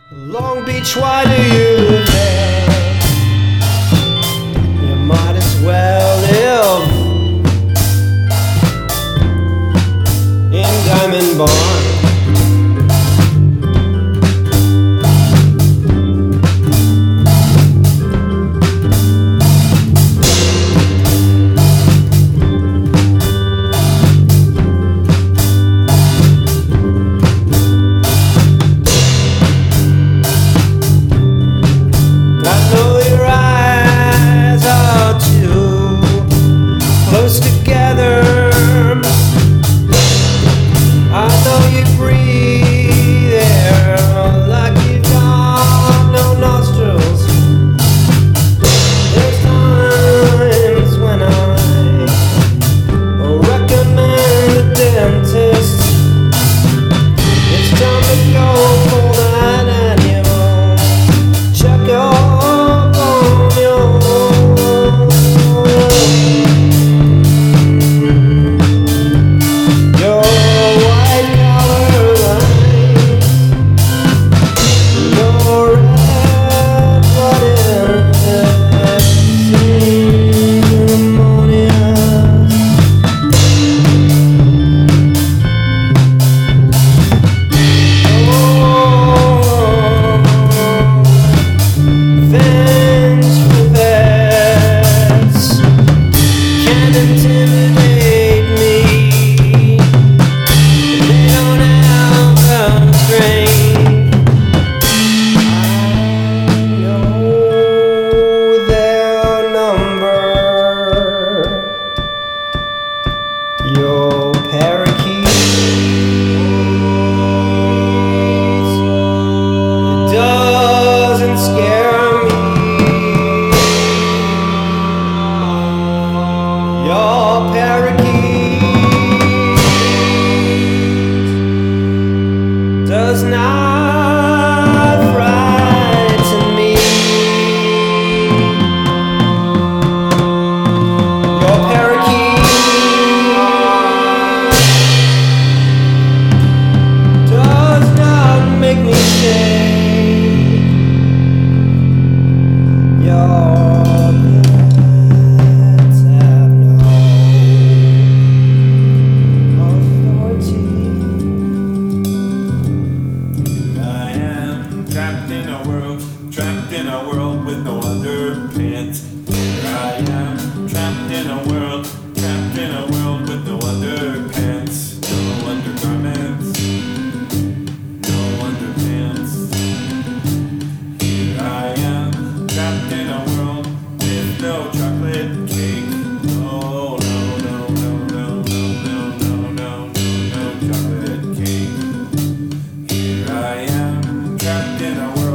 Long Beach, why do you live there? You might as well live in Diamond Bar. Close together, I know you breathe air like you've got no nostrils. There's times when I recommend a dentist. It's time to go for that annual checkup on your intimidate me. They don't have the strength. I know their number. Your parakeets. It doesn't scare me. Your parakeet does not frighten me. Your parakeet does not make me shake. Your trapped in a world with no underpants. Here I am, trapped in a world with no underpants. No undergarments, no underpants. Here I am, trapped in a world with no chocolate cake. No, no, no, no, no, no, no, no, no, no chocolate cake. Here I am, trapped in a world